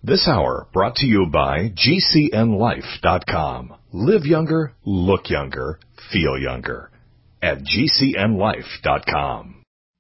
This hour brought to you by GCNLife.com. Live younger, look younger, feel younger at GCNLife.com.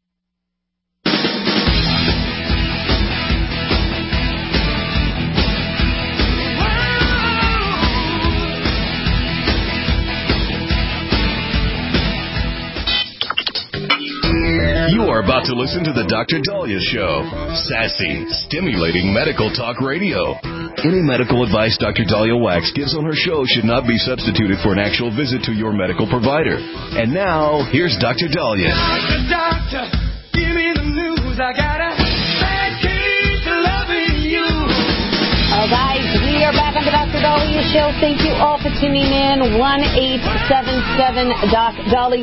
You are about to listen to the Dr. Daliah Show. Sassy, stimulating medical talk radio. Any medical advice Dr. Daliah Wax gives on her show should not be substituted for an actual visit to your medical provider. And now, here's Dr. Daliah. Doctor, give me the news. I got a bad case of loving you. All right, we are back on the Dr. Daliah Show. Thank you all for tuning in. 1-877-DOC-DALI,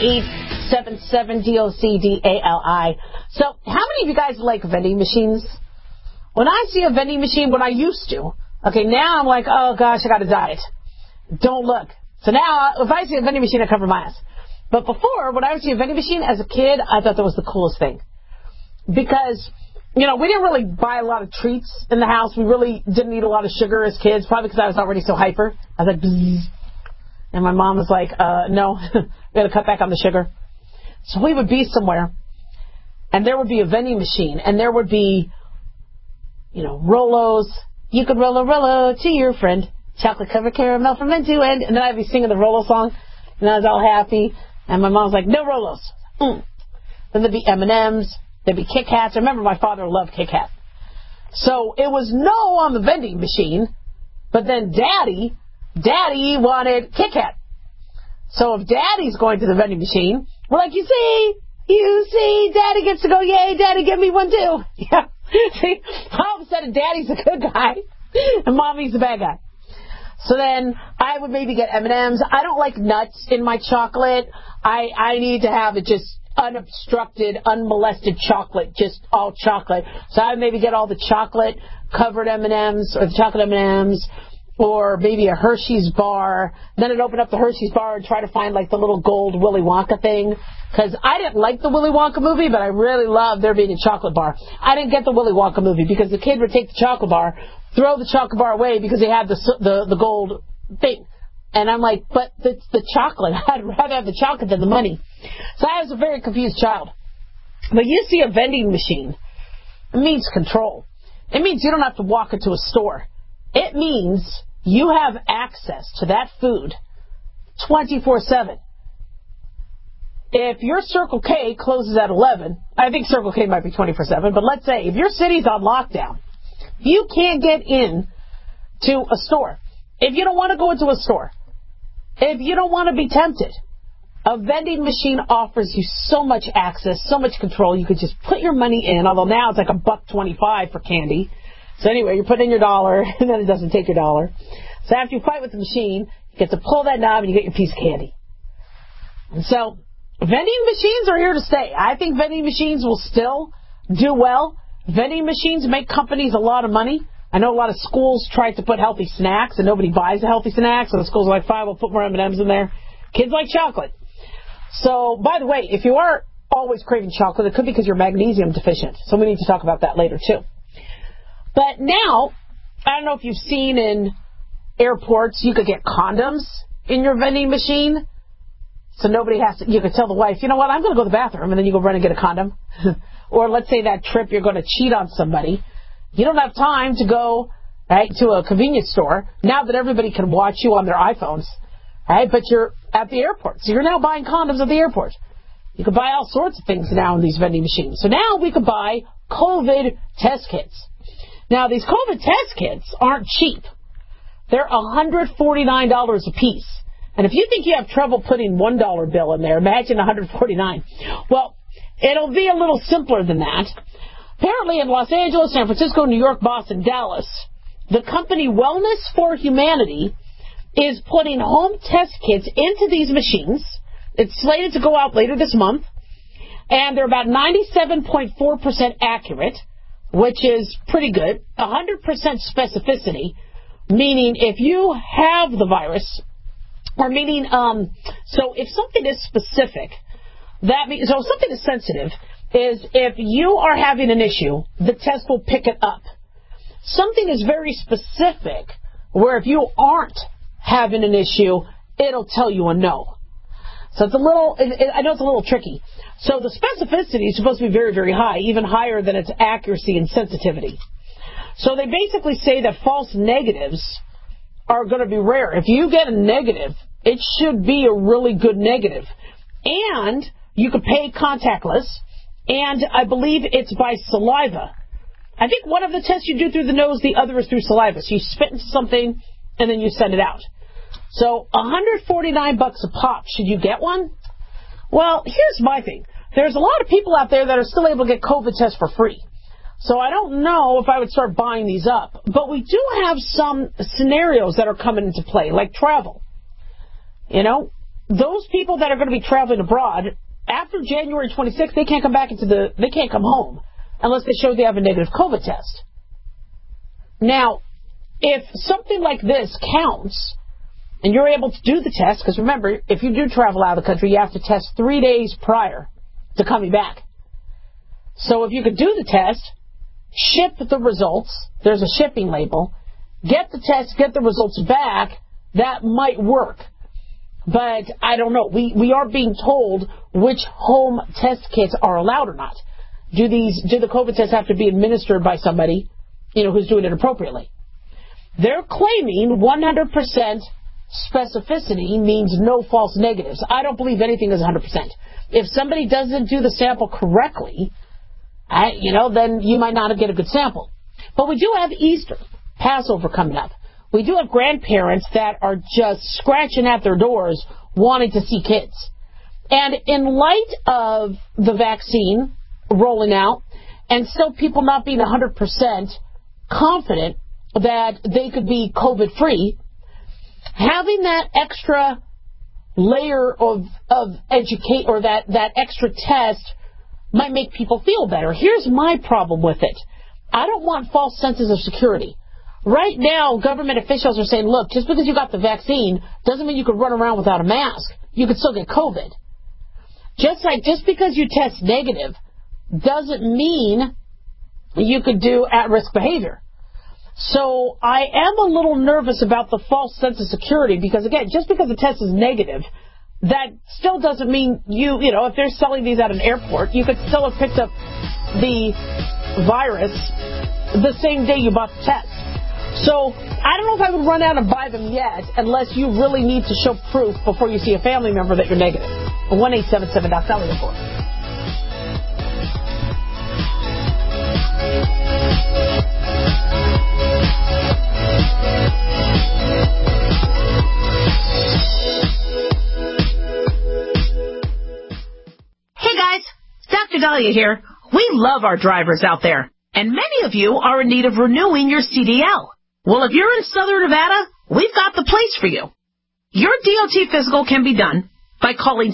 1-877-DOC-DALI. So, how many of you guys like vending machines? When I see a vending machine, when I used to, okay, now I'm like, oh gosh, I got a diet. Don't look. So now, if I see a vending machine, I cover my ass. But before, when I would see a vending machine as a kid, I thought that was the coolest thing. Because, you know, we didn't really buy a lot of treats in the house. We really didn't eat a lot of sugar as kids, probably because I was already so hyper. I was like, bzzz. And my mom was like, no, we got to cut back on the sugar. So we would be somewhere, and there would be a vending machine, and there would be, you know, Rolos. You could roll a Rolo to your friend. Chocolate covered caramel from end to end. And then I'd be singing the Rolo song, and I was all happy. And my mom was like, no Rolos. Then there'd be M&Ms. There'd be Kit Kats. I remember my father loved Kit Kat. So it was no on the vending machine, but then Daddy wanted Kit Kat. So if Daddy's going to the vending machine, we're like, you see, Daddy gets to go, yay, Daddy, give me one too. Yeah. See, all of a sudden, Daddy's a good guy, and Mommy's the bad guy. So then I would maybe get M&Ms. I don't like nuts in my chocolate. I need to have it just unobstructed, unmolested chocolate, just all chocolate. So I would maybe get all the chocolate-covered M&Ms, or the chocolate M&Ms, or maybe a Hershey's bar. Then I'd open up the Hershey's bar and try to find like the little gold Willy Wonka thing. Because I didn't like the Willy Wonka movie, but I really loved there being a chocolate bar. I didn't get the Willy Wonka movie because the kid would take the chocolate bar, throw the chocolate bar away because he had the gold thing. And I'm like, but it's the chocolate. I'd rather have the chocolate than the money. So I was a very confused child. But you see a vending machine, it means control. It means you don't have to walk into a store. It means you have access to that food 24/7. If your Circle K closes at 11, I think Circle K might be 24/7, but let's say if your city's on lockdown, you can't get in to a store. If you don't want to go into a store, if you don't want to be tempted, a vending machine offers you so much access, so much control. You could just put your money in, although now it's like $1.25 for candy. So anyway, you put in your $1, and then it doesn't take your $1. So after you fight with the machine, you get to pull that knob, and you get your piece of candy. And so vending machines are here to stay. I think vending machines will still do well. Vending machines make companies a lot of money. I know a lot of schools try to put healthy snacks, and nobody buys the healthy snacks, so the schools are like, fine, we'll put more M&Ms in there. Kids like chocolate. So, by the way, if you are always craving chocolate, it could be because you're magnesium deficient. So we need to talk about that later, too. But now, I don't know if you've seen in airports, you could get condoms in your vending machine. So nobody has to, you could tell the wife, you know what, I'm going to go to the bathroom, and then you go run and get a condom. Or let's say that trip you're going to cheat on somebody. You don't have time to go, right, to a convenience store now that everybody can watch you on their iPhones, right? But you're at the airport. So you're now buying condoms at the airport. You can buy all sorts of things now in these vending machines. So now we could buy COVID test kits. Now, these COVID test kits aren't cheap. They're $149 a piece. And if you think you have trouble putting $1 bill in there, imagine $149. Well, it'll be a little simpler than that. Apparently in Los Angeles, San Francisco, New York, Boston, Dallas, the company Wellness for Humanity is putting home test kits into these machines. It's slated to go out later this month. And they're about 97.4% accurate, which is pretty good. 100% specificity, meaning if you have the virus, or meaning, so if something is specific, that means, so if something is sensitive, is if you are having an issue, the test will pick it up. something is very specific where if you aren't having an issue, it'll tell you a no. So it's a little, I know it's a little tricky. So the specificity is supposed to be very, very high, even higher than its accuracy and sensitivity. So they basically say that false negatives are going to be rare. If you get a negative, it should be a really good negative. And you can pay contactless, and I believe it's by saliva. I think one of the tests you do through the nose, the other is through saliva. So you spit into something, and then you send it out. So $149 a pop. Should you get one? Well, here's my thing. There's a lot of people out there that are still able to get COVID tests for free. So I don't know if I would start buying these up. But we do have some scenarios that are coming into play, like travel. You know, those people that are going to be traveling abroad, after January 26th, they can't come back they can't come home unless they show they have a negative COVID test. Now, if something like this counts, and you're able to do the test, because remember, if you do travel out of the country, you have to test 3 days prior to coming back. So if you could do the test, ship the results, there's a shipping label, get the test, get the results back, that might work. But I don't know. We are being told which home test kits are allowed or not. Do the COVID tests have to be administered by somebody, who's doing it appropriately? They're claiming 100% specificity means no false negatives. I don't believe anything is 100%. If somebody doesn't do the sample correctly, then you might not get a good sample. But we do have Easter, Passover coming up. We do have grandparents that are just scratching at their doors wanting to see kids. And in light of the vaccine rolling out and still people not being 100% confident that they could be COVID-free, having that extra layer of educate or that extra test might make people feel better. Here's my problem with it. I don't want false senses of security. Right now, government officials are saying, look, just because you got the vaccine doesn't mean you can run around without a mask. You could still get COVID. Just because you test negative doesn't mean you could do at-risk behavior. So I am a little nervous about the false sense of security because, again, just because the test is negative, that still doesn't mean if they're selling these at an airport, you could still have picked up the virus the same day you bought the test. So I don't know if I would run out and buy them yet unless you really need to show proof before you see a family member that you're negative. 1-877-DOC-DOLLAR report. Hey guys, Dr. Dahlia here. We love our drivers out there, and many of you are in need of renewing your CDL. Well, if you're in Southern Nevada, we've got the place for you. Your DOT physical can be done by calling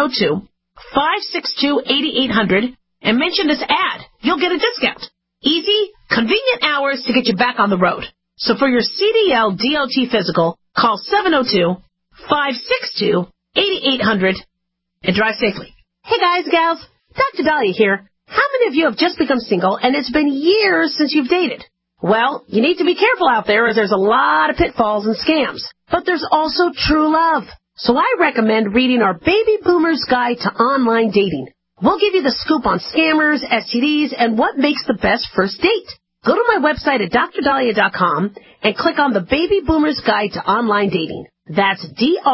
702-562-8800 and mention this ad. You'll get a discount. Easy, convenient hours to get you back on the road. So for your CDL DOT physical, call 702-562-8800 and drive safely. Hey guys, gals, Dr. Dahlia here. How many of you have just become single and it's been years since you've dated? Well, you need to be careful out there as there's a lot of pitfalls and scams. But there's also true love. So I recommend reading our Baby Boomer's Guide to Online Dating. We'll give you the scoop on scammers, STDs, and what makes the best first date. Go to my website at drdahlia.com and click on the Baby Boomer's Guide to Online Dating. That's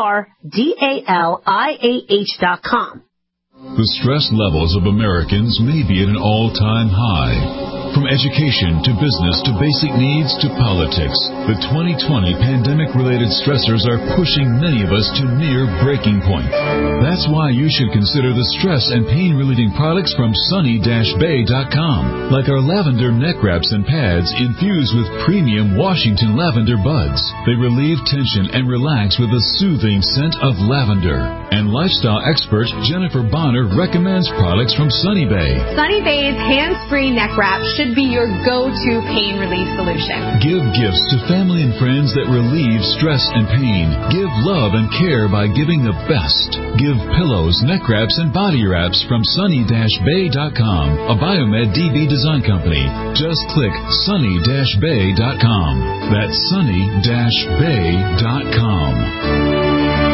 DRDALIAH.com. The stress levels of Americans may be at an all-time high. From education to business to basic needs to politics, the 2020 pandemic-related stressors are pushing many of us to near breaking point. That's why you should consider the stress and pain-relieving products from sunny-bay.com, like our lavender neck wraps and pads infused with premium Washington lavender buds. They relieve tension and relax with a soothing scent of lavender. And lifestyle expert Jennifer Bond O'Connor recommends products from Sunny Bay. Sunny Bay's hands-free neck wrap should be your go-to pain relief solution. Give gifts to family and friends that relieve stress and pain. Give love and care by giving the best. Give pillows, neck wraps, and body wraps from sunny-bay.com, a Biomed DB design company. Just click sunny-bay.com. That's sunny-bay.com.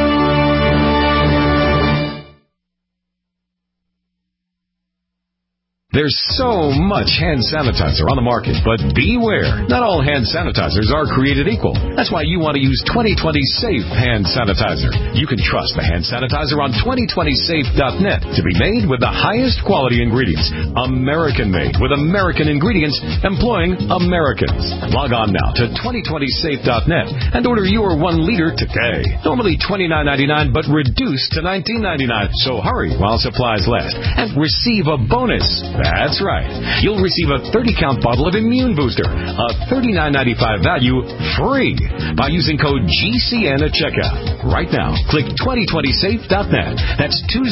There's so much hand sanitizer on the market, but beware. Not all hand sanitizers are created equal. That's why you want to use 2020 Safe Hand Sanitizer. You can trust the hand sanitizer on 2020safe.net to be made with the highest quality ingredients. American-made with American ingredients, employing Americans. Log on now to 2020safe.net and order your 1 liter today. Normally $29.99, but reduced to $19.99. So hurry while supplies last and receive a bonus. That's right. You'll receive a 30-count bottle of Immune Booster, a $39.95 value, free by using code GCN at checkout. Right now, click 2020safe.net. That's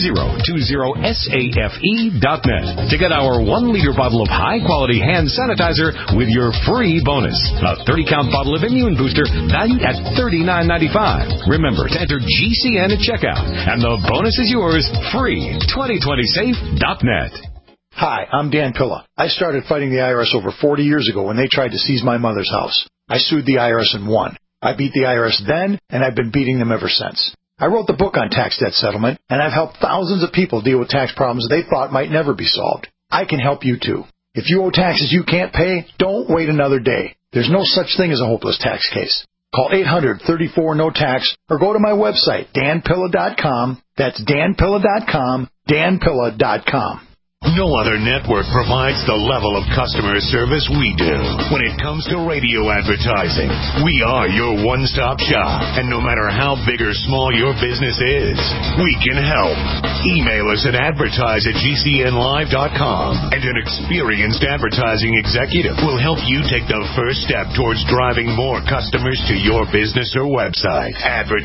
2020safe.net to get our 1-liter bottle of high-quality hand sanitizer with your free bonus. A 30-count bottle of Immune Booster valued at $39.95. Remember to enter GCN at checkout, and the bonus is yours, free. 2020safe.net. Hi, I'm Dan Pilla. I started fighting the IRS over 40 years ago when they tried to seize my mother's house. I sued the IRS and won. I beat the IRS then, and I've been beating them ever since. I wrote the book on tax debt settlement, and I've helped thousands of people deal with tax problems they thought might never be solved. I can help you too. If you owe taxes you can't pay, don't wait another day. There's no such thing as a hopeless tax case. Call 800-34-NO-TAX or go to my website, danpilla.com. That's danpilla.com, danpilla.com. No other network provides the level of customer service we do. When it comes to radio advertising, we are your one-stop shop. And no matter how big or small your business is, we can help. Email us at advertise@gcnlive.com, and an experienced advertising executive will help you take the first step towards driving more customers to your business or website.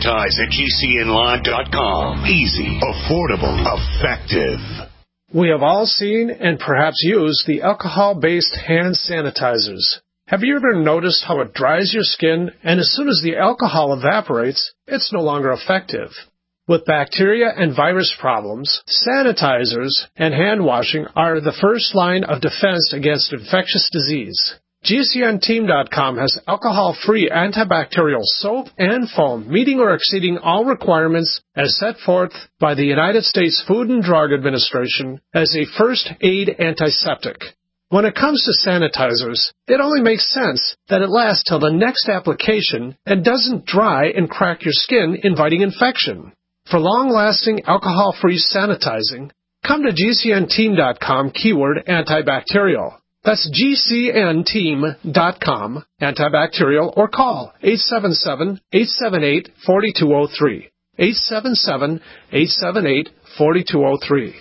Advertise@gcnlive.com. Easy, affordable, effective. We have all seen and perhaps used the alcohol-based hand sanitizers. Have you ever noticed how it dries your skin, and as soon as the alcohol evaporates, it's no longer effective? With bacteria and virus problems, sanitizers and hand washing are the first line of defense against infectious disease. GCNteam.com has alcohol-free antibacterial soap and foam, meeting or exceeding all requirements as set forth by the United States Food and Drug Administration as a first aid antiseptic. When it comes to sanitizers, it only makes sense that it lasts till the next application and doesn't dry and crack your skin, inviting infection. For long-lasting alcohol-free sanitizing, come to GCNteam.com keyword antibacterial. That's GCNteam.com, antibacterial, or call 877-878-4203. 877-878-4203.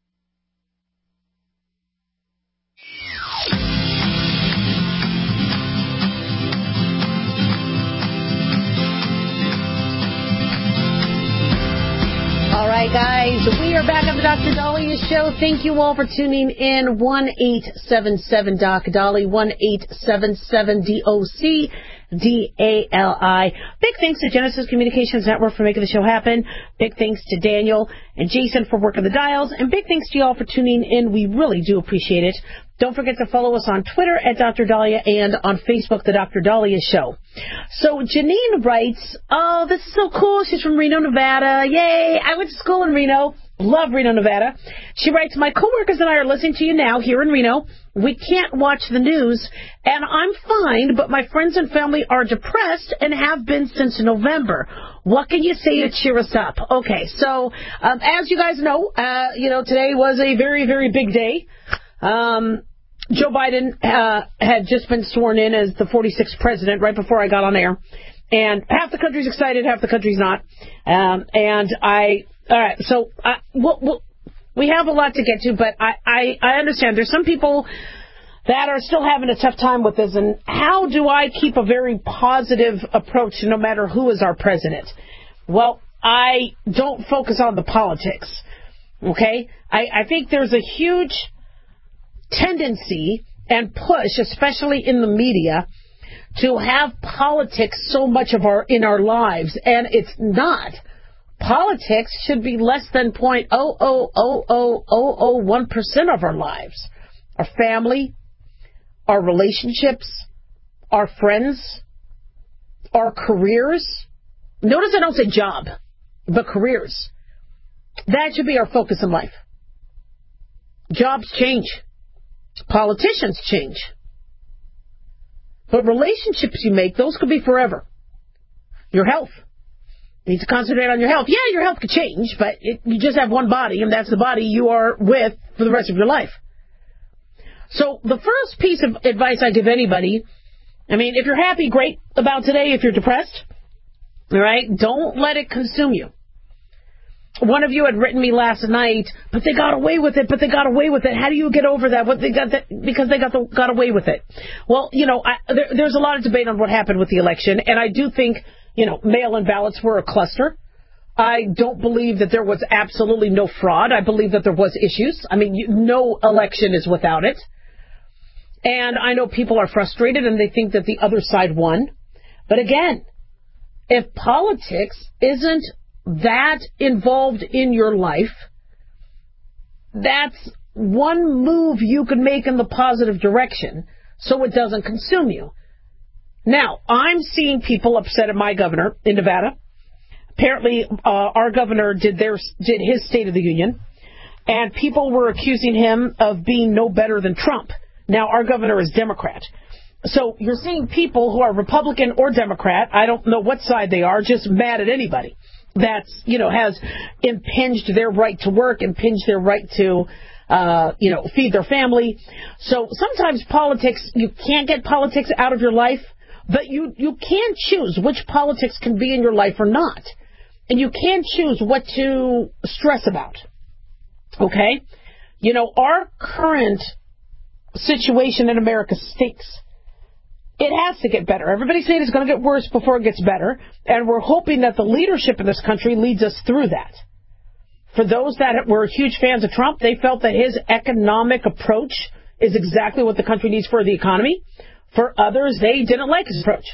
All right, guys, we are back on the Dr. Dahlia Show. Thank you all for tuning in. 1-877-DOC-DALI, 1-877-DOC-DALI. Big thanks to Genesis Communications Network for making the show happen. Big thanks to Daniel and Jason for working the dials. And big thanks to you all for tuning in. We really do appreciate it. Don't forget to follow us on Twitter at Dr. Dahlia and on Facebook, The Dr. Dahlia Show. So Janine writes, oh, this is so cool. She's from Reno, Nevada. Yay. I went to school in Reno. Love Reno, Nevada. She writes, my coworkers and I are listening to you now here in Reno. We can't watch the news, and I'm fine, but my friends and family are depressed and have been since November. What can you say to cheer us up? Okay, so as you guys know, today was a very, very big day. Joe Biden had just been sworn in as the 46th president right before I got on air. And half the country's excited, half the country's not. All right, so we have a lot to get to, but I understand there's some people that are still having a tough time with this. And how do I keep a very positive approach no matter who is our president? Well, I don't focus on the politics. Okay? I think there's a huge tendency and push, especially in the media, to have politics so much in our lives, and it's not. Politics should be less than 0.0000001% of our lives. Our family, our relationships, our friends, our careers. Notice I don't say job, but careers. That should be our focus in life. Jobs change. Politicians change. But relationships you make, those could be forever. Your health. You need to concentrate on your health. Yeah, your health could change, but you just have one body, and that's the body you are with for the rest of your life. So the first piece of advice I give anybody, if you're happy, great about today. If you're depressed, all right, don't let it consume you. One of you had written me last night, but they got away with it, How do you get over that? Because they got away with it. Well, there's a lot of debate on what happened with the election, and I do think, mail-in ballots were a cluster. I don't believe that there was absolutely no fraud. I believe that there was issues. No election is without it. And I know people are frustrated and they think that the other side won. But again, if politics isn't that involved in your life, that's one move you can make in the positive direction so it doesn't consume you. Now, I'm seeing people upset at my governor in Nevada. Apparently, our governor did his State of the Union, and people were accusing him of being no better than Trump. Now, our governor is Democrat. So you're seeing people who are Republican or Democrat, I don't know what side they are, just mad at anybody that's, has impinged their right to work, impinged their right to, feed their family. So sometimes politics, you can't get politics out of your life, but you can choose which politics can be in your life or not. And you can choose what to stress about. Okay? Our current situation in America stinks. It has to get better. Everybody's saying it's going to get worse before it gets better, and we're hoping that the leadership in this country leads us through that. For those that were huge fans of Trump, they felt that his economic approach is exactly what the country needs for the economy. For others, they didn't like his approach.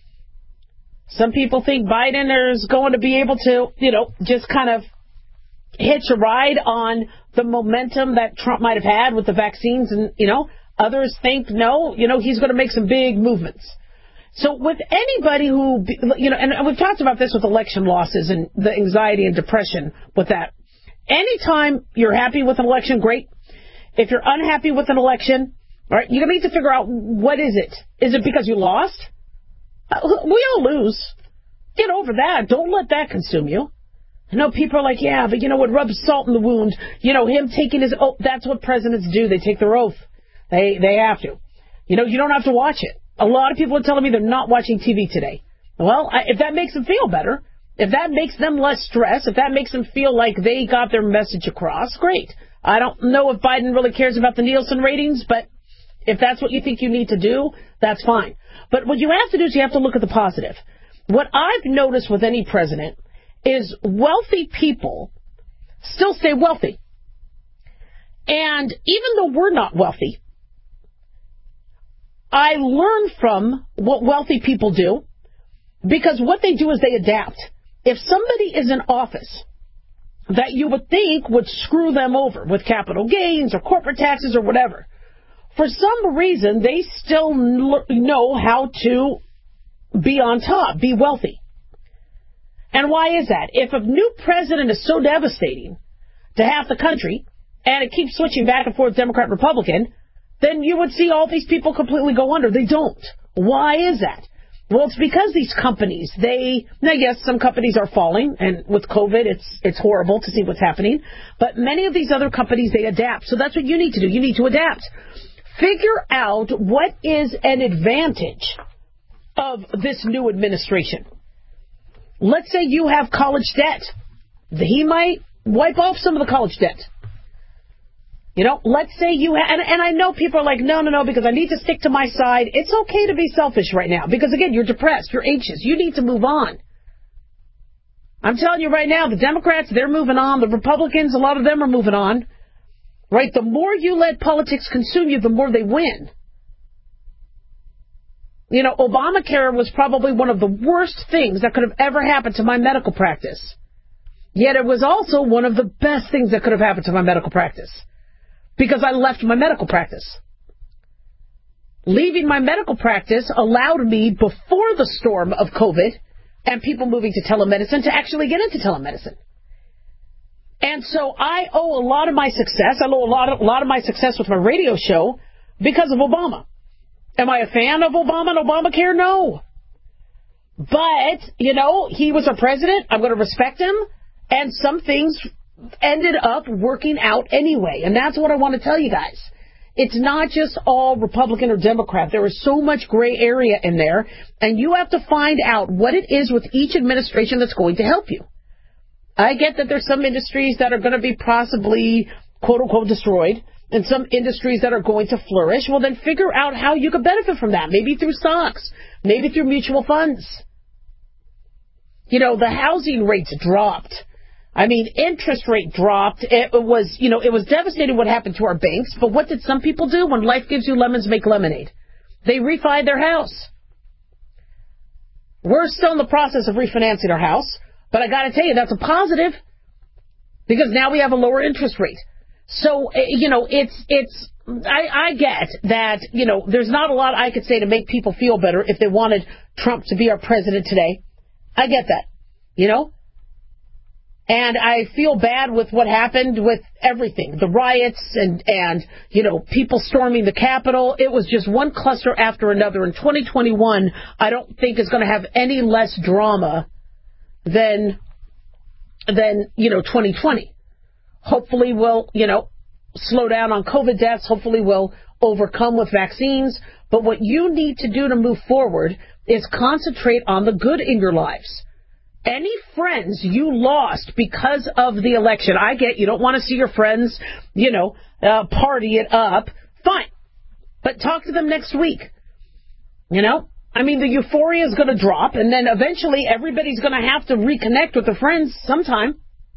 Some people think Biden is going to be able to, just kind of hitch a ride on the momentum that Trump might have had with the vaccines, and, others think, no, he's going to make some big movements. So with anybody who, and we've talked about this with election losses and the anxiety and depression with that. Anytime you're happy with an election, great. If you're unhappy with an election, all right, you're going to need to figure out, what is it? Is it because you lost? We all lose. Get over that. Don't let that consume you. I know people are like, yeah, but what rubs salt in the wound? Him taking his oath. That's what presidents do. They take their oath. They have to. You don't have to watch it. A lot of people are telling me they're not watching TV today. Well, if that makes them feel better, if that makes them less stressed, if that makes them feel like they got their message across, great. I don't know if Biden really cares about the Nielsen ratings, but if that's what you think you need to do, that's fine. But what you have to do is you have to look at the positive. What I've noticed with any president is wealthy people still stay wealthy. And even though we're not wealthy, I learn from what wealthy people do, because what they do is they adapt. If somebody is in office that you would think would screw them over with capital gains or corporate taxes or whatever, for some reason they still know how to be on top, be wealthy. And why is that? If a new president is so devastating to half the country, and it keeps switching back and forth Democrat, Republican, then you would see all these people completely go under. They don't. Why is that? Well, it's because these companies, now yes, some companies are falling, and with COVID, it's horrible to see what's happening, but many of these other companies, they adapt. So that's what you need to do. You need to adapt. Figure out what is an advantage of this new administration. Let's say you have college debt. He might wipe off some of the college debt. Let's say you and I know people are like, no, because I need to stick to my side. It's okay to be selfish right now because, again, you're depressed. You're anxious. You need to move on. I'm telling you right now, the Democrats, they're moving on. The Republicans, a lot of them are moving on. Right? The more you let politics consume you, the more they win. You know, Obamacare was probably one of the worst things that could have ever happened to my medical practice. Yet it was also one of the best things that could have happened to my medical practice. Because I left my medical practice. Leaving my medical practice allowed me, before the storm of COVID and people moving to telemedicine, to actually get into telemedicine. And so I owe a lot of my success. I owe a lot of my success with my radio show because of Obama. Am I a fan of Obama and Obamacare? No. But, you know, he was a president. I'm going to respect him. And some things ended up working out anyway. And that's what I want to tell you guys. It's not just all Republican or Democrat. There is so much gray area in there. And you have to find out what it is with each administration that's going to help you. I get that there's some industries that are going to be possibly, quote unquote, destroyed. And some industries that are going to flourish. Well, then figure out how you could benefit from that. Maybe through stocks. Maybe through mutual funds. You know, the housing rates dropped. I mean, interest rate dropped. It was devastating what happened to our banks. But what did some people do? When life gives you lemons, make lemonade. They refied their house. We're still in the process of refinancing our house. But I got to tell you, that's a positive. Because now we have a lower interest rate. So, you know, I get that, you know, there's not a lot I could say to make people feel better if they wanted Trump to be our president today. I get that, you know. And I feel bad with what happened with everything, the riots and, you know, people storming the Capitol. It was just one cluster after another. In 2021, I don't think is going to have any less drama than, you know, 2020. Hopefully we'll, you know, slow down on COVID deaths. Hopefully we'll overcome with vaccines. But what you need to do to move forward is concentrate on the good in your lives. Any friends you lost because of the election, I get you don't want to see your friends, you know, party it up. Fine. But talk to them next week. You know? I mean, the euphoria is going to drop, and then eventually everybody's going to have to reconnect with their friends sometime.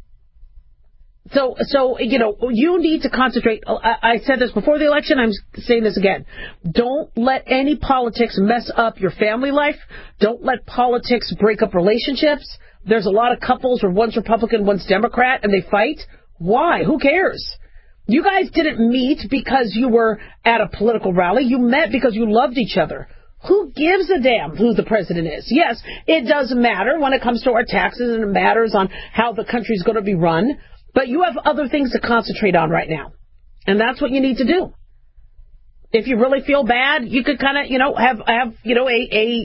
So, you know, you need to concentrate. I said this before the election. I'm saying this again. Don't let any politics mess up your family life. Don't let politics break up relationships. There's a lot of couples where one's Republican, one's Democrat, and they fight. Why? Who cares? You guys didn't meet because you were at a political rally. You met because you loved each other. Who gives a damn who the president is? Yes, it does matter when it comes to our taxes, and it matters on how the country's going to be run. But you have other things to concentrate on right now. And that's what you need to do. If you really feel bad, you could kind of, you know, have you know,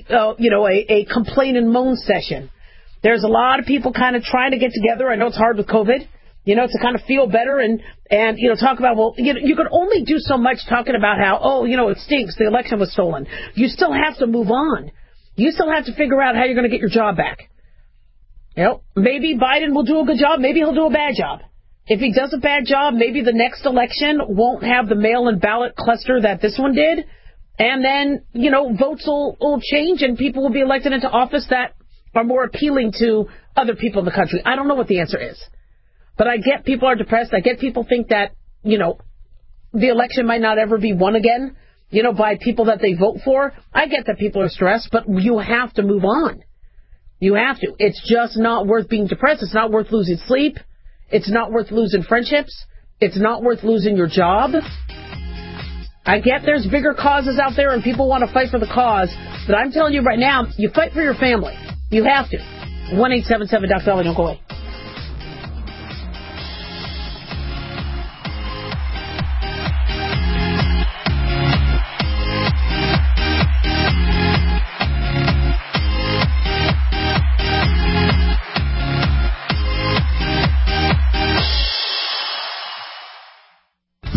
a complain and moan session. There's a lot of people kind of trying to get together. I know it's hard with COVID, you know, to kind of feel better and you know, talk about, well, you could only do so much talking about how, oh, you know, it stinks. The election was stolen. You still have to move on. You still have to figure out how you're going to get your job back. You know, maybe Biden will do a good job. Maybe he'll do a bad job. If he does a bad job, maybe the next election won't have the mail-in ballot cluster that this one did. And then, you know, votes will change and people will be elected into office that are more appealing to other people in the country. I don't know what the answer is. But I get people are depressed. I get people think that, you know, the election might not ever be won again, you know, by people that they vote for. I get that people are stressed, but you have to move on. You have to. It's just not worth being depressed. It's not worth losing sleep. It's not worth losing friendships. It's not worth losing your job. I get there's bigger causes out there and people want to fight for the cause, but I'm telling you right now, you fight for your family. You have to. 1-877-DOC-DOLLAR. Don't go away.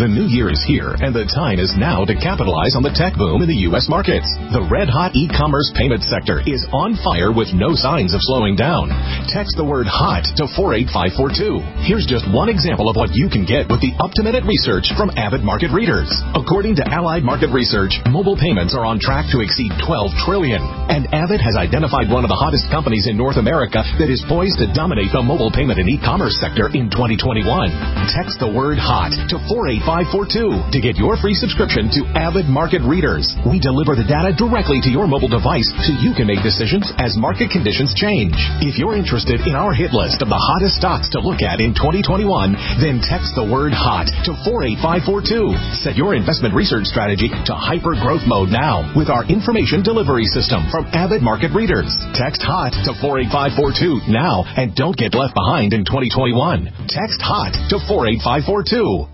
The new year is here, and the time is now to capitalize on the tech boom in the U.S. markets. The red-hot e-commerce payment sector is on fire with no signs of slowing down. Text the word HOT to 48542. Here's just one example of what you can get with the up-to-minute research from Avid Market Readers. According to Allied Market Research, mobile payments are on track to exceed $12 trillion. And Avid has identified one of the hottest companies in North America that is poised to dominate the mobile payment and e-commerce sector in 2021. Text the word HOT to 48542 to get your free subscription to Avid Market Readers. We deliver the data directly to your mobile device so you can make decisions as market conditions change. If you're interested in our hit list of the hottest stocks to look at in 2021, then text the word HOT to 48542. Set your investment research strategy to hyper growth mode now with our information delivery system from Avid Market Readers. Text HOT to 48542 now and don't get left behind in 2021. Text HOT to 48542.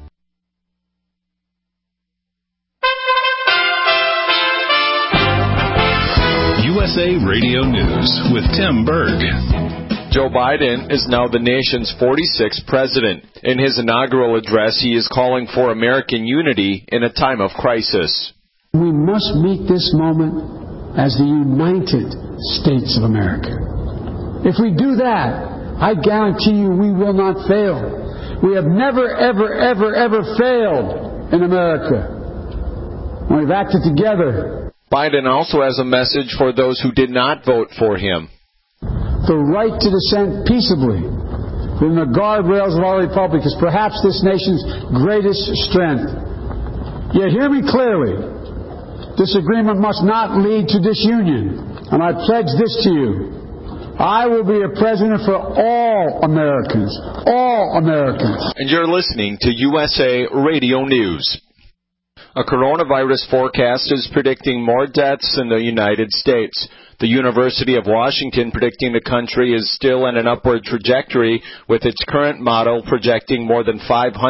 USA Radio News with Tim Berg. Joe Biden is now the nation's 46th president. In his inaugural address, he is calling for American unity in a time of crisis. We must meet this moment as the United States of America. If we do that, I guarantee you we will not fail. We have never, ever failed in America. We've acted together. Biden also has a message for those who did not vote for him. The right to dissent peaceably within the guardrails of our republic is perhaps this nation's greatest strength. Yet hear me clearly. Disagreement must not lead to disunion. And I pledge this to you. I will be a president for all Americans. All Americans. And you're listening to USA Radio News. A coronavirus forecast is predicting more deaths in the United States. The University of Washington predicting the country is still in an upward trajectory, with its current model projecting more than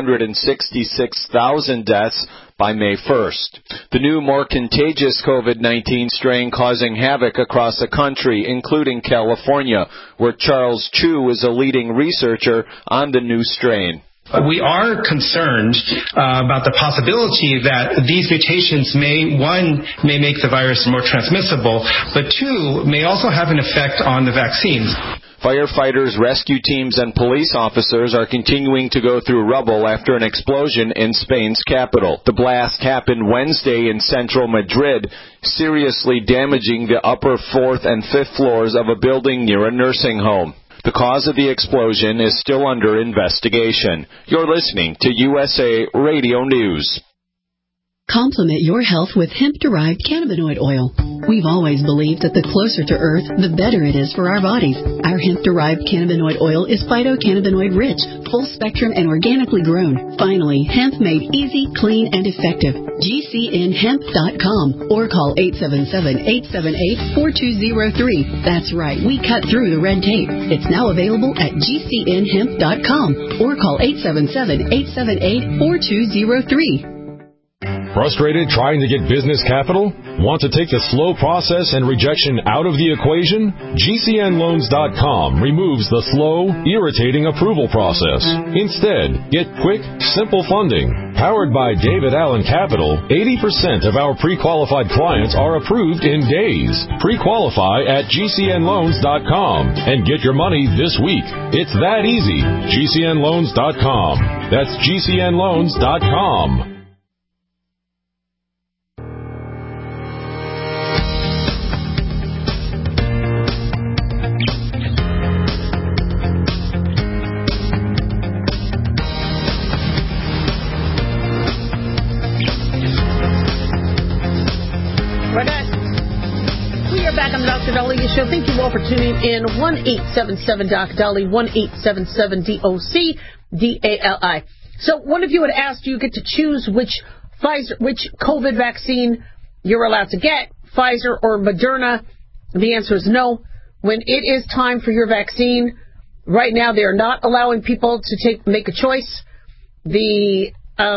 566,000 deaths by May 1st. The new, more contagious COVID-19 strain causing havoc across the country, including California, where Charles Chu is a leading researcher on the new strain. We are concerned about the possibility that these mutations may make the virus more transmissible, but two, may also have an effect on the vaccines. Firefighters, rescue teams, and police officers are continuing to go through rubble after an explosion in Spain's capital. The blast happened Wednesday in central Madrid, seriously damaging the upper 4th and 5th floors of a building near a nursing home. The cause of the explosion is still under investigation. You're listening to USA Radio News. Complement your health with hemp-derived cannabinoid oil. We've always believed that the closer to Earth, the better it is for our bodies. Our hemp-derived cannabinoid oil is phytocannabinoid-rich, full-spectrum, and organically grown. Finally, hemp made easy, clean, and effective. GCNhemp.com or call 877-878-4203. That's right, we cut through the red tape. It's now available at GCNhemp.com or call 877-878-4203. Frustrated trying to get business capital? Want to take the slow process and rejection out of the equation? GCNloans.com removes the slow, irritating approval process. Instead, get quick, simple funding. Powered by David Allen Capital, 80% of our pre-qualified clients are approved in days. Pre-qualify at GCNloans.com and get your money this week. It's that easy. GCNloans.com. That's GCNloans.com. Show. Thank you all for tuning in. 1-877-DOC-DOLLY, 1-877-DOC-DALI. So one of you had asked, you get to choose which COVID vaccine you're allowed to get, Pfizer or Moderna. The answer is no. When it is time for your vaccine, right now they are not allowing people to make a choice. The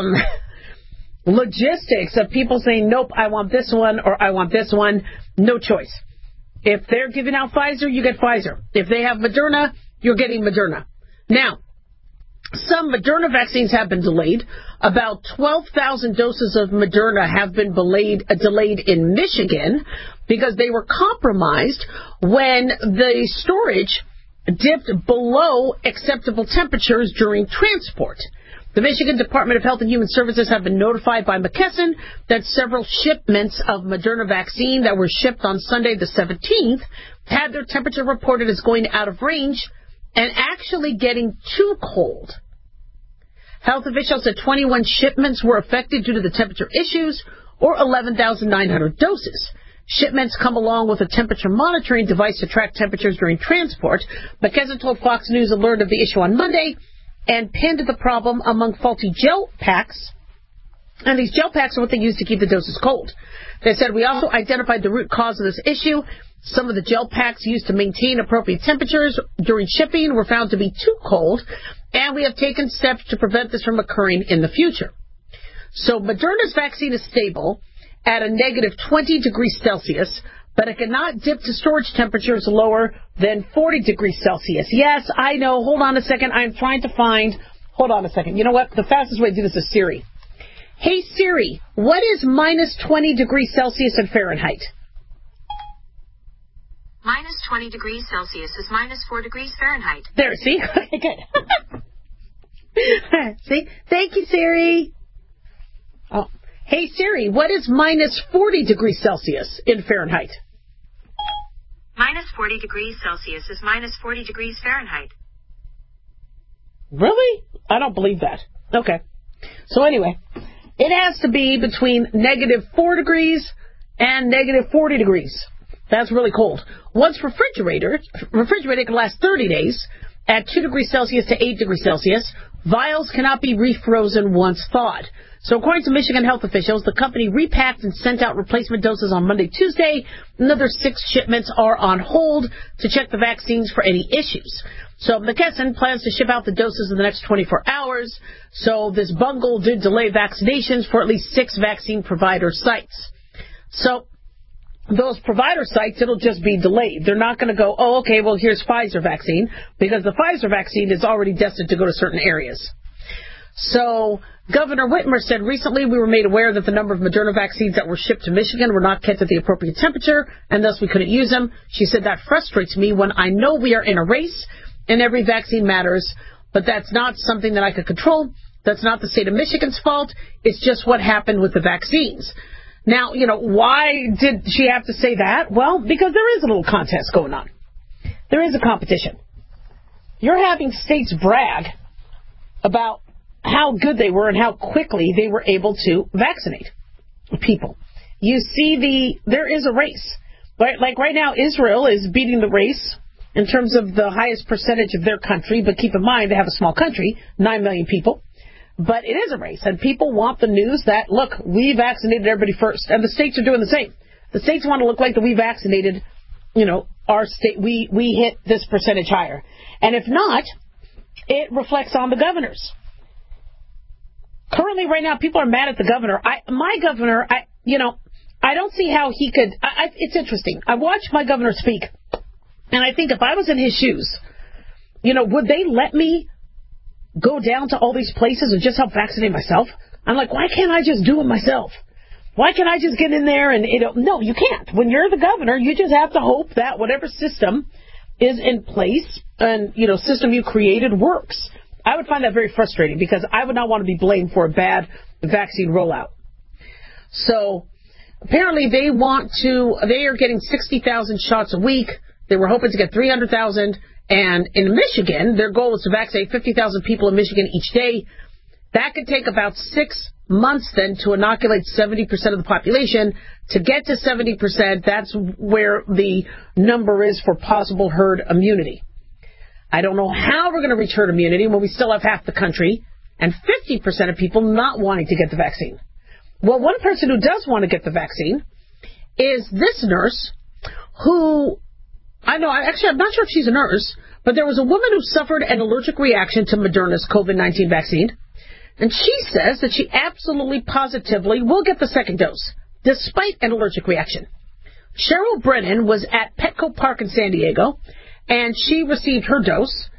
logistics of people saying, nope, I want this one or I want this one, no choice. If they're giving out Pfizer, you get Pfizer. If they have Moderna, you're getting Moderna. Now, Some Moderna vaccines have been delayed. About 12,000 doses of Moderna have been delayed in Michigan because they were compromised when the storage dipped below acceptable temperatures during transport. The Michigan Department of Health and Human Services have been notified by McKesson that several shipments of Moderna vaccine that were shipped on Sunday the 17th had their temperature reported as going out of range and actually getting too cold. Health officials said 21 shipments were affected due to the temperature issues, or 11,900 doses. Shipments come along with a temperature monitoring device to track temperatures during transport. McKesson told Fox News alert of the issue on Monday and pinned the problem among faulty gel packs. And these gel packs are what they use to keep the doses cold. They said, we also identified the root cause of this issue. Some of the gel packs used to maintain appropriate temperatures during shipping were found to be too cold, and we have taken steps to prevent this from occurring in the future. So Moderna's vaccine is stable at a negative 20 degrees Celsius, but it cannot dip to storage temperatures lower than 40 degrees Celsius. Yes, I know. Hold on a second. I'm trying to find... Hold on a second. You know what? The fastest way to do this is Siri. Hey, Siri, what is minus 20 degrees Celsius in Fahrenheit? Minus 20 degrees Celsius is minus 4 degrees Fahrenheit. There, see? Good. See? Thank you, Siri. Oh. Hey, Siri, what is minus 40 degrees Celsius in Fahrenheit? Minus 40 degrees Celsius is minus 40 degrees Fahrenheit. Really? I don't believe that. Okay. So anyway, it has to be between negative 4 degrees and negative 40 degrees. That's really cold. Once refrigerated can last 30 days at 2 degrees Celsius to 8 degrees Celsius. Vials cannot be refrozen once thawed. So according to Michigan health officials, the company repacked and sent out replacement doses on Monday, Tuesday. Another 6 shipments are on hold to check the vaccines for any issues. So McKesson plans to ship out the doses in the next 24 hours. So this bungle did delay vaccinations for at least 6 vaccine provider sites. So those provider sites, it'll just be delayed. They're not going to go, oh, okay, well, here's Pfizer vaccine, because the Pfizer vaccine is already destined to go to certain areas. So Governor Whitmer said recently we were made aware that the number of Moderna vaccines that were shipped to Michigan were not kept at the appropriate temperature, and thus we couldn't use them. She said that frustrates me when I know we are in a race and every vaccine matters, but that's not something that I could control. That's not the state of Michigan's fault. It's just what happened with the vaccines. Now, you know, why did she have to say that? Well, because there is a little contest going on. There is a competition. You're having states brag about how good they were and how quickly they were able to vaccinate people. You see there is a race. Right? Like right now, Israel is beating the race in terms of the highest percentage of their country, but keep in mind they have a small country, 9 million people. But it is a race, and people want the news that, look, we vaccinated everybody first, and the states are doing the same. The states want to look like that we vaccinated, you know, our state, we hit this percentage higher. And if not, it reflects on the governors. Currently, right now, people are mad at the governor. My governor, I don't see how he could. It's interesting. I watched my governor speak, and I think if I was in his shoes, you know, would they let me go down to all these places and just help vaccinate myself? I'm like, why can't I just do it myself? Why can't I just get in there and, no, you can't. When you're the governor, you just have to hope that whatever system is in place and, system you created works. I would find that very frustrating because I would not want to be blamed for a bad vaccine rollout. So apparently they are getting 60,000 shots a week. They were hoping to get 300,000. And in Michigan, their goal is to vaccinate 50,000 people in Michigan each day. That could take about 6 months then to inoculate 70% of the population. To get to 70%, that's where the number is for possible herd immunity. I don't know how we're going to reach herd immunity when we still have half the country and 50% of people not wanting to get the vaccine. Well, one person who does want to get the vaccine is this nurse who... I'm not sure if she's a nurse, but there was a woman who suffered an allergic reaction to Moderna's COVID-19 vaccine, and she says that she absolutely positively will get the second dose, despite an allergic reaction. Cheryl Brennan was at Petco Park in San Diego, and she received her dose,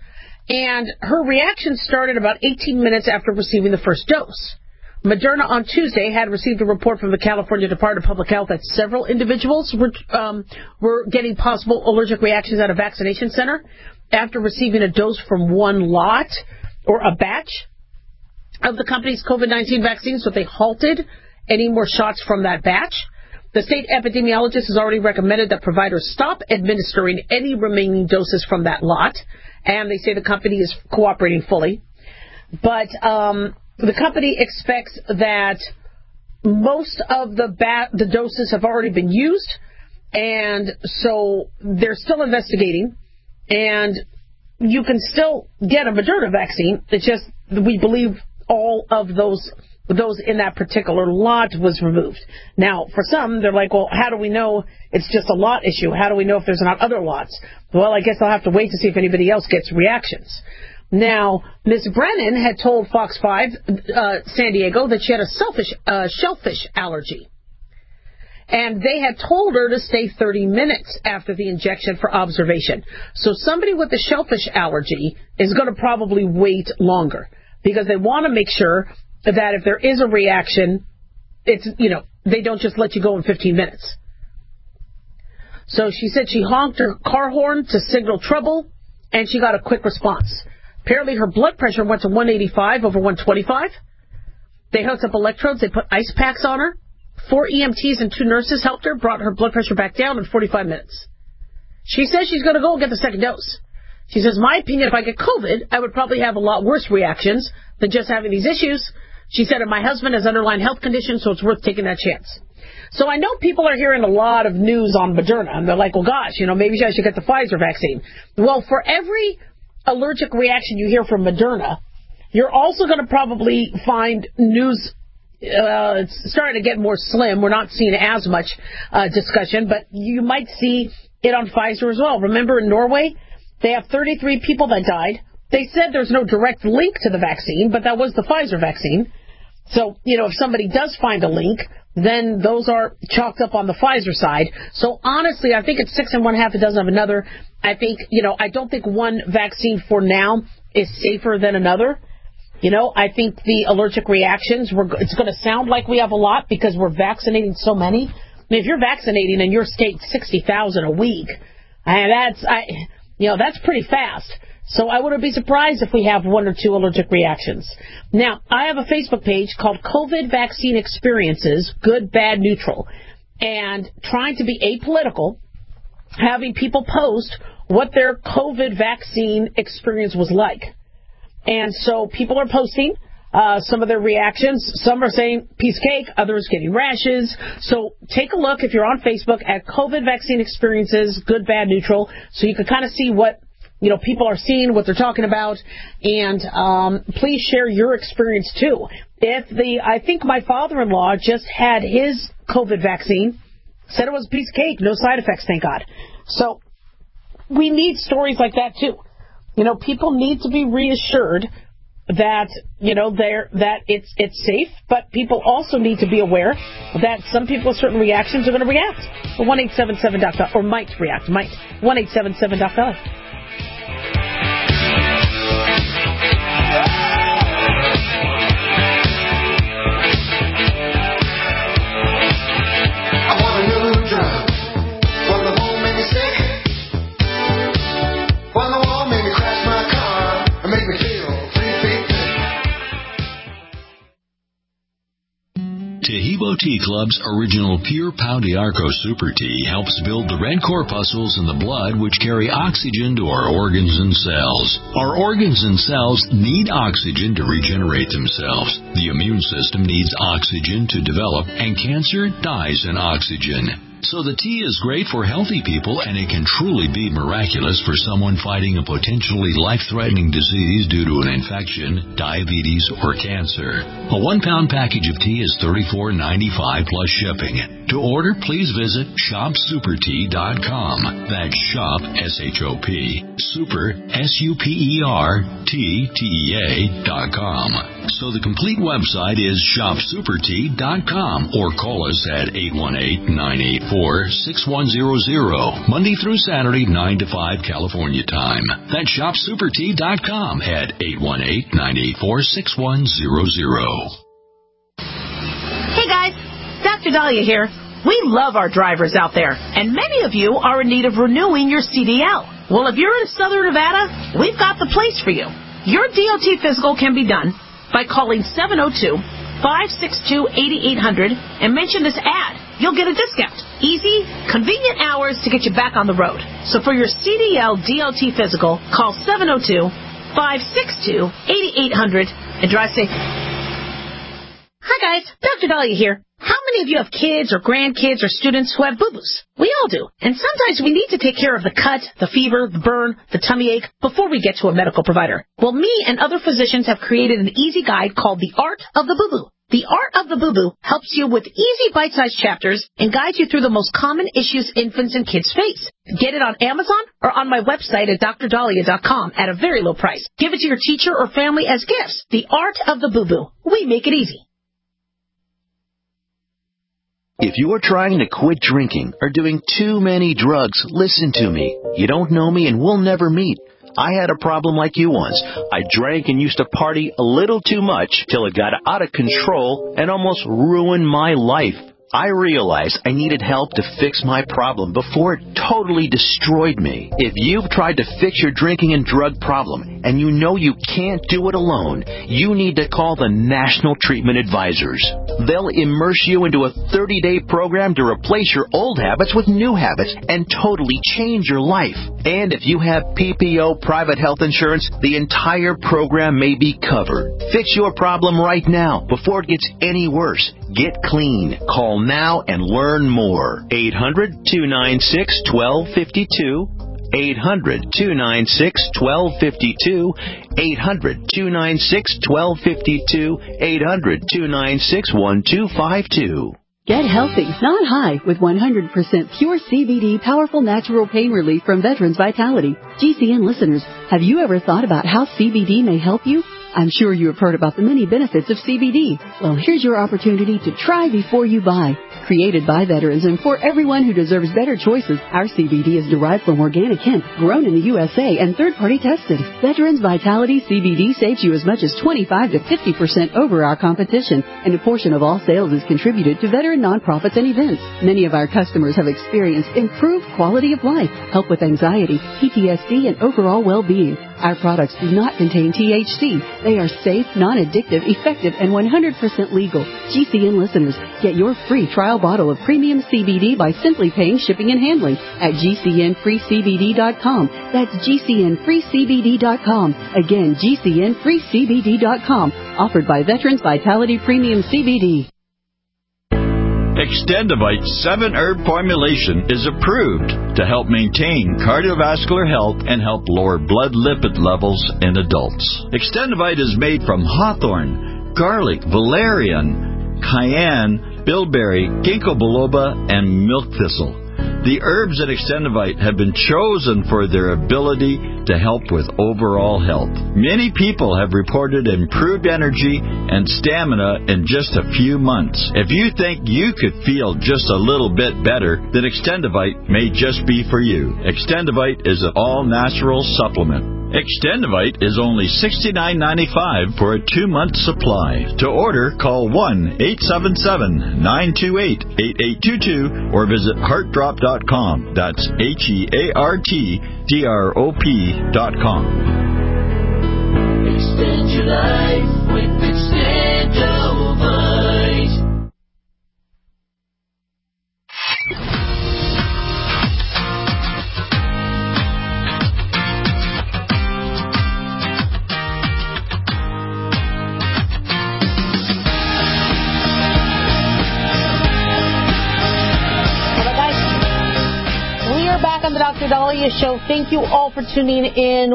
And her reaction started about 18 minutes after receiving the first dose. Moderna on Tuesday had received a report from the California Department of Public Health that several individuals were getting possible allergic reactions at a vaccination center after receiving a dose from one lot or a batch of the company's COVID-19 vaccine, so they halted any more shots from that batch. The state epidemiologist has already recommended that providers stop administering any remaining doses from that lot, and they say the company is cooperating fully. But the company expects that most of the doses have already been used, and so they're still investigating, and you can still get a Moderna vaccine. It's just we believe all of those in that particular lot was removed. Now, for some, they're like, well, how do we know it's just a lot issue? How do we know if there's not other lots? Well, I guess I'll have to wait to see if anybody else gets reactions. Now, Ms. Brennan had told Fox 5 San Diego that she had a shellfish allergy. And they had told her to stay 30 minutes after the injection for observation. So somebody with a shellfish allergy is going to probably wait longer because they want to make sure that if there is a reaction, it's, they don't just let you go in 15 minutes. So she said she honked her car horn to signal trouble, and she got a quick response. Apparently her blood pressure went to 185 over 125. They hooked up electrodes. They put ice packs on her. 4 EMTs and 2 nurses helped her, brought her blood pressure back down in 45 minutes. She says she's going to go and get the second dose. She says, my opinion, if I get COVID, I would probably have a lot worse reactions than just having these issues. She said, and my husband has underlying health conditions, so it's worth taking that chance. So I know people are hearing a lot of news on Moderna, and they're like, well, gosh, maybe I should get the Pfizer vaccine. Well, for every allergic reaction you hear from Moderna, you're also going to probably find news it's starting to get more slim. We're not seeing as much discussion, but you might see it on Pfizer as well. Remember in Norway, they have 33 people that died. They said there's no direct link to the vaccine, but that was the Pfizer vaccine. So, if somebody does find a link, then those are chalked up on the Pfizer side. So honestly, I think it's 6 1/2 a dozen of another. I think, I don't think one vaccine for now is safer than another. I think the allergic reactions, it's going to sound like we have a lot because we're vaccinating so many. I mean, if you're vaccinating in your state 60,000 a week, that's pretty fast. So I wouldn't be surprised if we have 1 or 2 allergic reactions. Now, I have a Facebook page called COVID Vaccine Experiences, Good, Bad, Neutral, and trying to be apolitical, having people post what their COVID vaccine experience was like. And so people are posting some of their reactions. Some are saying piece of cake, others getting rashes. So take a look if you're on Facebook at COVID Vaccine Experiences, Good, Bad, Neutral, so you can kind of see what people are seeing, what they're talking about, and please share your experience too. I think my father-in-law just had his COVID vaccine, said it was a piece of cake, no side effects, thank God. So we need stories like that too. People need to be reassured that that it's safe, but people also need to be aware that some people with certain reactions are going to react. 1-877.gov or might react. 1-877.gov. Tahibo Tea Club's original Pure Pau d'Arco Super Tea helps build the red corpuscles in the blood which carry oxygen to our organs and cells. Our organs and cells need oxygen to regenerate themselves. The immune system needs oxygen to develop, and cancer dies in oxygen. So the tea is great for healthy people, and it can truly be miraculous for someone fighting a potentially life-threatening disease due to an infection, diabetes, or cancer. A 1-pound package of tea is $34.95 plus shipping. To order, please visit shopsupertea.com. That's shop, S-H-O-P, super, SUPERTTEA.com. So the complete website is shopsupertea.com, or call us at 818-984-6100, Monday through Saturday, 9 to 5 California time. That's shopsupertea.com at 818-984-6100. Hey guys, Dr. Dahlia here. We love our drivers out there, and many of you are in need of renewing your CDL. Well, if you're in Southern Nevada, we've got the place for you. Your DOT physical can be done by calling 702-562-8800 and mention this ad. You'll get a discount. Easy, convenient hours to get you back on the road. So for your CDL DOT physical, call 702-562-8800 and drive safe. Hi guys, Dr. Dahlia here. How many of you have kids or grandkids or students who have boo-boos? We all do. And sometimes we need to take care of the cut, the fever, the burn, the tummy ache before we get to a medical provider. Well, me and other physicians have created an easy guide called The Art of the Boo-Boo. The Art of the Boo-Boo helps you with easy bite-sized chapters and guides you through the most common issues infants and kids face. Get it on Amazon or on my website at drdahlia.com at a very low price. Give it to your teacher or family as gifts. The Art of the Boo-Boo. We make it easy. If you are trying to quit drinking or doing too many drugs, listen to me. You don't know me and we'll never meet. I had a problem like you once. I drank and used to party a little too much till it got out of control and almost ruined my life. I realized I needed help to fix my problem before it totally destroyed me. If you've tried to fix your drinking and drug problem and you know you can't do it alone, you need to call the National Treatment Advisors. They'll immerse you into a 30-day program to replace your old habits with new habits and totally change your life. And if you have PPO private health insurance, the entire program may be covered. Fix your problem right now before it gets any worse. Get clean. Call now and learn more. 800-296-1252. 800-296-1252. 800-296-1252. 800-296-1252. Get healthy, not high, with 100% pure CBD powerful natural pain relief from Veterans Vitality. GCN listeners, have you ever thought about how CBD may help you? I'm sure you have heard about the many benefits of CBD. Well, here's your opportunity to try before you buy. Created by veterans and for everyone who deserves better choices, our CBD is derived from organic hemp, grown in the USA, and third-party tested. Veterans Vitality CBD saves you as much as 25 to 50% over our competition, and a portion of all sales is contributed to veteran nonprofits and events. Many of our customers have experienced improved quality of life, help with anxiety, PTSD, and overall well-being. Our products do not contain THC. They are safe, non-addictive, effective, and 100% legal. GCN listeners, get your free trial bottle of premium CBD by simply paying shipping and handling at GCNFreeCBD.com. That's GCNFreeCBD.com. Again, GCNFreeCBD.com. Offered by Veterans Vitality Premium CBD. Extendivite 7-herb formulation is approved to help maintain cardiovascular health and help lower blood lipid levels in adults. Extendivite is made from hawthorn, garlic, valerian, cayenne, bilberry, ginkgo biloba, and milk thistle. The herbs in Extendivite have been chosen for their ability to help with overall health. Many people have reported improved energy and stamina in just a few months. If you think you could feel just a little bit better, then Extendivite may just be for you. Extendivite is an all-natural supplement. Extendivite is only $69.95 for a 2-month supply. To order, call 1-877-928-8822 or visit heartdrop.com. That's HEARTDROP.com. Extend your life with Extendivite. Back on the Dr. Dahlia Show. Thank you all for tuning in.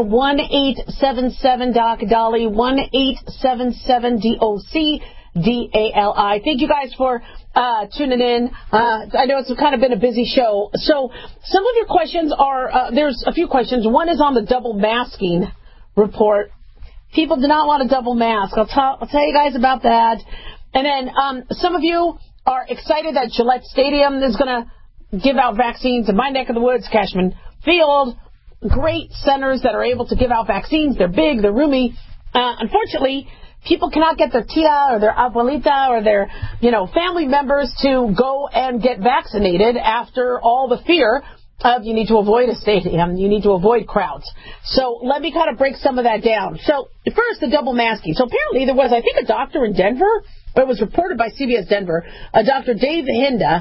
1-877-DOC-DALI, 1-877-DOC-DALI. Thank you guys for tuning in. I know it's kind of been a busy show. So some of your questions are, there's a few questions. One is on the double masking report. People do not want a double mask. I'll tell you guys about that. And then some of you are excited that Gillette Stadium is going to give out vaccines in my neck of the woods, Cashman Field. Great centers that are able to give out vaccines. They're big, they're roomy. Unfortunately, people cannot get their tia or their abuelita or their, family members to go and get vaccinated after all the fear of you need to avoid a stadium, you need to avoid crowds. So let me kind of break some of that down. So first, the double masking. So apparently there was, I think, a doctor in Denver, or it was reported by CBS Denver, Dr. Dave Hinda,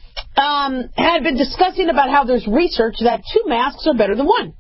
had been discussing about how there's research that 2 masks are better than 1.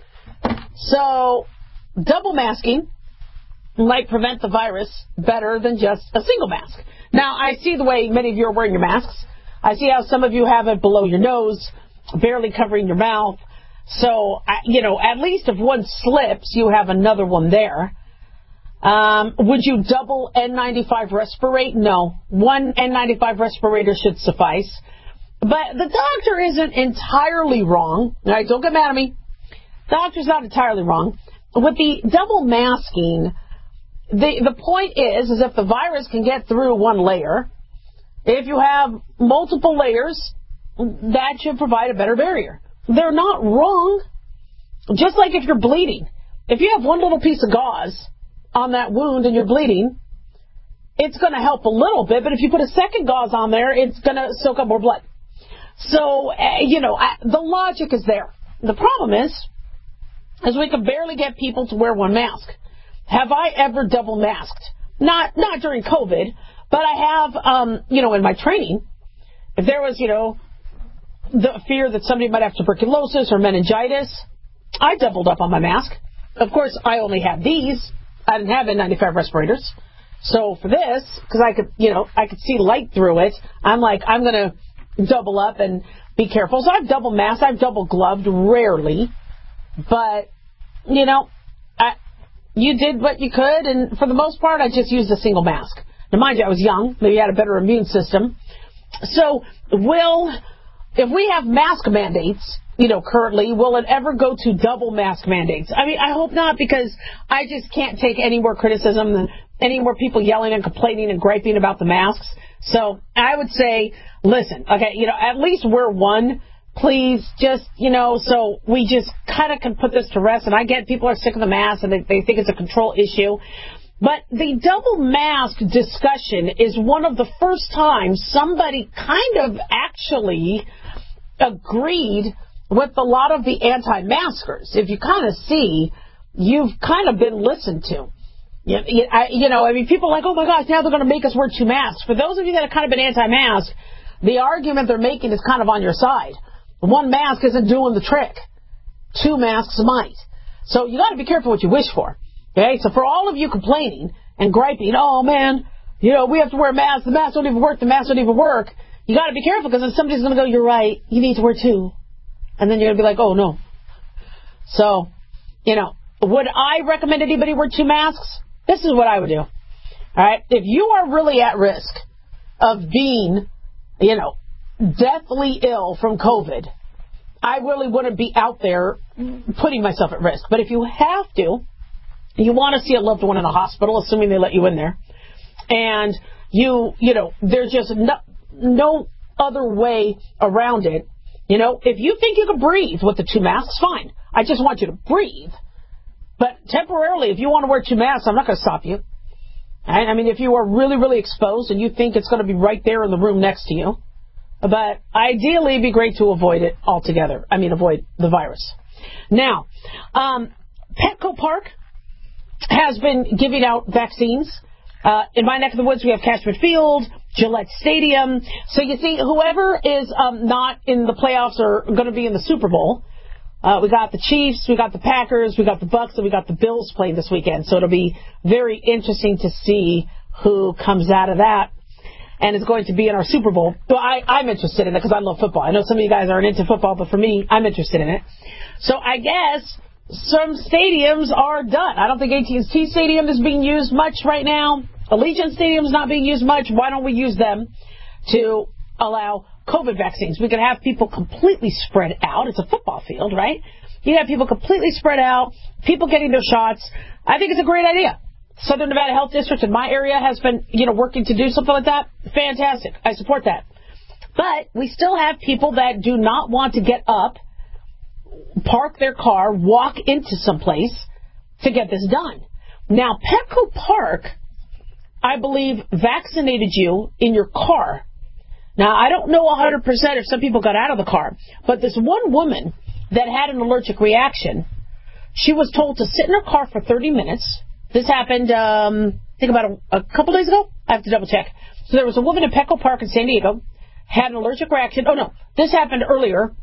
So double masking might prevent the virus better than just a single mask. Now, I see the way many of you are wearing your masks. I see how some of you have it below your nose, barely covering your mouth. So, at least if one slips, you have another one there. Would you double N95 respirate? No. 1 N95 respirator should suffice. But the doctor isn't entirely wrong. All right, don't get mad at me. The doctor's not entirely wrong. With the double masking, the point is if the virus can get through one layer, if you have multiple layers, that should provide a better barrier. They're not wrong. Just like if you're bleeding. If you have one little piece of gauze on that wound and you're bleeding, it's going to help a little bit, but if you put a second gauze on there, it's going to soak up more blood. So, the logic is there. The problem is we can barely get people to wear one mask. Have I ever double masked? Not during COVID, but I have, in my training. If there was, the fear that somebody might have tuberculosis or meningitis, I doubled up on my mask. Of course, I only had these. I didn't have N95 respirators. So for this, because I could see light through it, I'm going to double up and be careful. So I've double masked, I've double gloved, rarely. But, you did what you could, and for the most part, I just used a single mask. Now, mind you, I was young. Maybe I had a better immune system. So if we have mask mandates, currently, will it ever go to double mask mandates? I mean, I hope not, because I just can't take any more criticism than any more people yelling and complaining and griping about the masks. So I would say, listen, okay, at least wear one, please, just, so we just kind of can put this to rest. And I get people are sick of the mask and they think it's a control issue. But the double mask discussion is one of the first times somebody kind of actually agreed with a lot of the anti-maskers. If you kind of see, you've kind of been listened to. People are like, oh my gosh, now they're going to make us wear 2 masks. For those of you that have kind of been anti-mask, the argument they're making is kind of on your side. 1 mask isn't doing the trick. 2 masks might. So you got to be careful what you wish for. Okay? So for all of you complaining and griping, oh man, we have to wear masks, the masks don't even work, you got to be careful, because then somebody's going to go, you're right, you need to wear 2. And then you're going to be like, oh no. So, would I recommend anybody wear 2 masks? This is what I would do. All right? If you are really at risk of being, deathly ill from COVID, I really wouldn't be out there putting myself at risk. But if you have to, you want to see a loved one in a hospital, assuming they let you in there, and there's just no other way around it. If you think you can breathe with the 2 masks, fine. I just want you to breathe. But temporarily, if you want to wear 2 masks, I'm not going to stop you. Right? I mean, if you are really, really exposed and you think it's going to be right there in the room next to you. But ideally, it'd be great to avoid it altogether. I mean, avoid the virus. Now, Petco Park has been giving out vaccines. In my neck of the woods, we have Cashman Field, Gillette Stadium. So you see, whoever is not in the playoffs are going to be in the Super Bowl. We got the Chiefs, we got the Packers, we got the Bucks, and we got the Bills playing this weekend. So it'll be very interesting to see who comes out of that and is going to be in our Super Bowl. So I'm interested in it because I love football. I know some of you guys aren't into football, but for me, I'm interested in it. So I guess some stadiums are done. I don't think AT&T Stadium is being used much right now. Allegiant Stadium is not being used much. Why don't we use them? to allow COVID vaccines. We could have people completely spread out. It's a football field, right? You have people completely spread out, people getting their shots. I think it's a great idea. Southern Nevada Health District in my area has been, working to do something like that. Fantastic. I support that. But we still have people that do not want to get up, park their car, walk into someplace to get this done. Now, Petco Park, I believe, vaccinated you in your car. Now, I don't know 100% if some people got out of the car, but this one woman that had an allergic reaction, she was told to sit in her car for 30 minutes. This happened, I think about a couple days ago. I have to double check. So there was a woman in Petco Park in San Diego, had an allergic reaction. Oh, no, this happened earlier.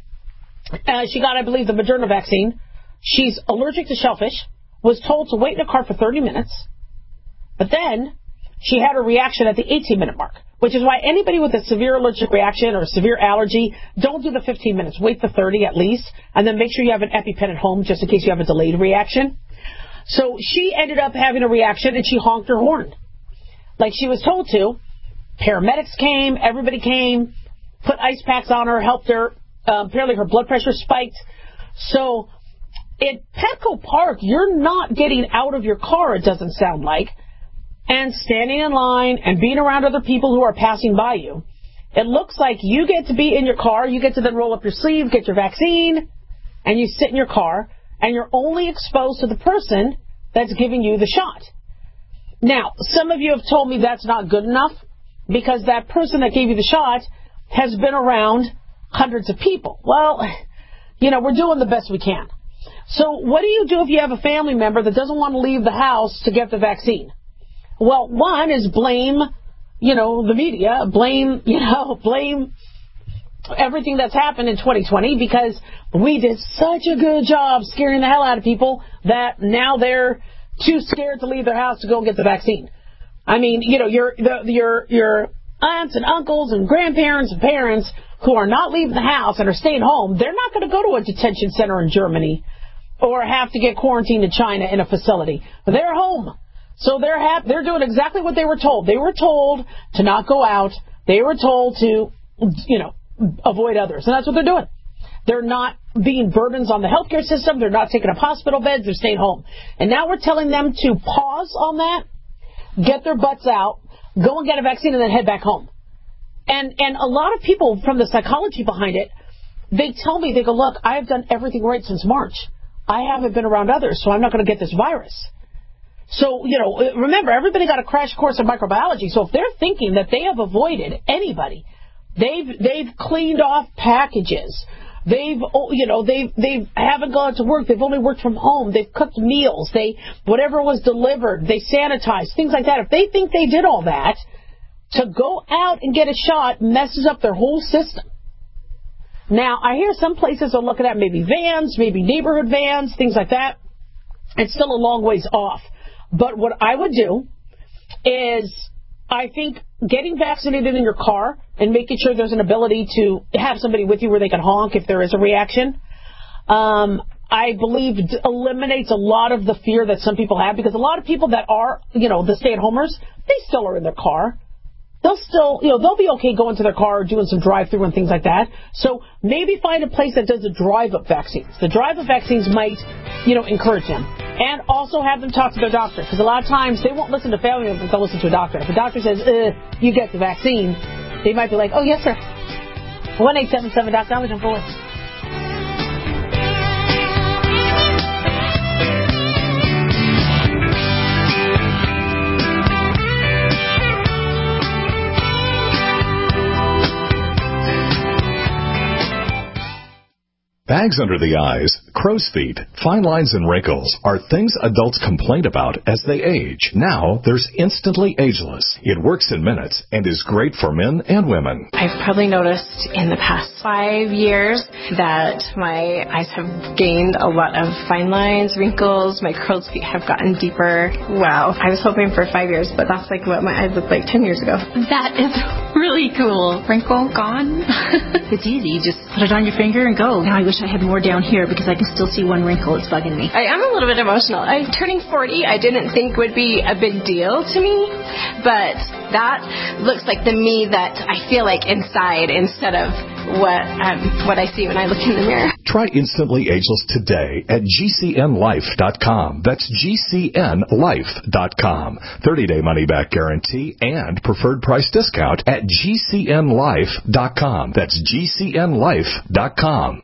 She got, I believe, the Moderna vaccine. She's allergic to shellfish, was told to wait in a car for 30 minutes. But then she had a reaction at the 18-minute mark, which is why anybody with a severe allergic reaction or severe allergy, don't do the 15 minutes. Wait the 30 at least, and then make sure you have an EpiPen at home just in case you have a delayed reaction. So she ended up having a reaction, and she honked her horn like she was told to. Paramedics came, everybody came, put ice packs on her, helped her. Apparently her blood pressure spiked. So at Petco Park, you're not getting out of your car, it doesn't sound like, and standing in line and being around other people who are passing by you. It looks like you get to be in your car, you get to then roll up your sleeve, get your vaccine, and you sit in your car, and you're only exposed to the person that's giving you the shot. Now, some of you have told me that's not good enough because that person that gave you the shot has been around hundreds of people. Well, we're doing the best we can. So what do you do if you have a family member that doesn't want to leave the house to get the vaccine? Well, one is blame, the media, blame everything that's happened in 2020 because we did such a good job scaring the hell out of people that now they're too scared to leave their house to go and get the vaccine. I mean, your aunts and uncles and grandparents and parents who are not leaving the house and are staying home, they're not going to go to a detention center in Germany or have to get quarantined in China in a facility. They're home. So they're doing exactly what they were told. They were told to not go out. They were told to, avoid others. And that's what they're doing. They're not being burdens on the healthcare system. They're not taking up hospital beds. They're staying home. And now we're telling them to pause on that, get their butts out, go and get a vaccine, and then head back home. And a lot of people from the psychology behind it, they tell me, they go, look, I have done everything right since March. I haven't been around others, so I'm not going to get this virus. So, remember, everybody got a crash course in microbiology. So if they're thinking that they have avoided anybody, they've cleaned off packages. They haven't gone to work. They've only worked from home. They've cooked meals. Whatever was delivered, they sanitized, things like that. If they think they did all that, to go out and get a shot messes up their whole system. Now, I hear some places are looking at maybe vans, maybe neighborhood vans, things like that. It's still a long ways off. But what I would do is, I think getting vaccinated in your car and making sure there's an ability to have somebody with you where they can honk if there is a reaction, I believe eliminates a lot of the fear that some people have, because a lot of people that are, the stay-at-homers, they still are in their car. They'll still, they'll be okay going to their car or doing some drive-through and things like that. So maybe find a place that does the drive-up vaccines. The drive-up vaccines might, encourage them. And also have them talk to their doctor, because a lot of times they won't listen to family members, they'll listen to a doctor. If a doctor says, you get the vaccine, they might be like, oh, yes, sir. 1-877-DOC, I'm looking forward. Bags under the eyes, crow's feet, fine lines, and wrinkles are things adults complain about as they age. Now, there's Instantly Ageless. It works in minutes and is great for men and women. I've probably noticed in the past 5 years that my eyes have gained a lot of fine lines, wrinkles, my crow's feet have gotten deeper. Wow. I was hoping for 5 years, but that's like what my eyes looked like 10 years ago. That is really cool. Wrinkle gone. It's easy. You just put it on your finger and go. Now I wish I had more down here because I can still see one wrinkle. It's bugging me. I am a little bit emotional. Turning 40, I didn't think would be a big deal to me, but that looks like the me that I feel like inside instead of what I see when I look in the mirror. Try Instantly Ageless today at GCNLife.com. That's GCNLife.com. 30-day money-back guarantee and preferred price discount at GCNLife.com. That's GCNLife.com.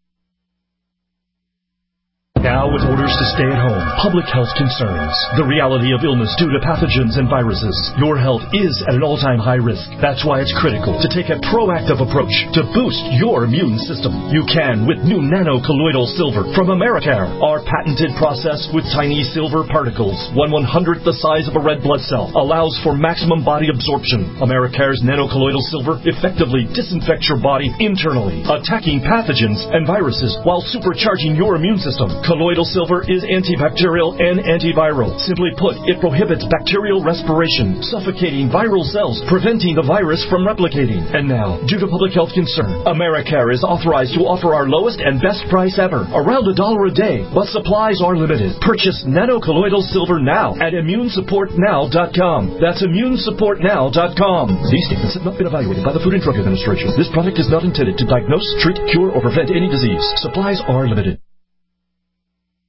Now, with orders to stay at home, public health concerns, the reality of illness due to pathogens and viruses, your health is at an all-time high risk. That's why it's critical to take a proactive approach to boost your immune system. You can with new nano-colloidal silver from Americare. Our patented process with tiny silver particles, 1/100th the size of a red blood cell, allows for maximum body absorption. Americare's nano-colloidal silver effectively disinfects your body internally, attacking pathogens and viruses while supercharging your immune system. Colloidal silver is antibacterial and antiviral. Simply put, it prohibits bacterial respiration, suffocating viral cells, preventing the virus from replicating. And now, due to public health concern, Americare is authorized to offer our lowest and best price ever, around $1 a day, but supplies are limited. Purchase nano-colloidal silver now at immunesupportnow.com. That's immunesupportnow.com. These statements have not been evaluated by the Food and Drug Administration. This product is not intended to diagnose, treat, cure, or prevent any disease. Supplies are limited.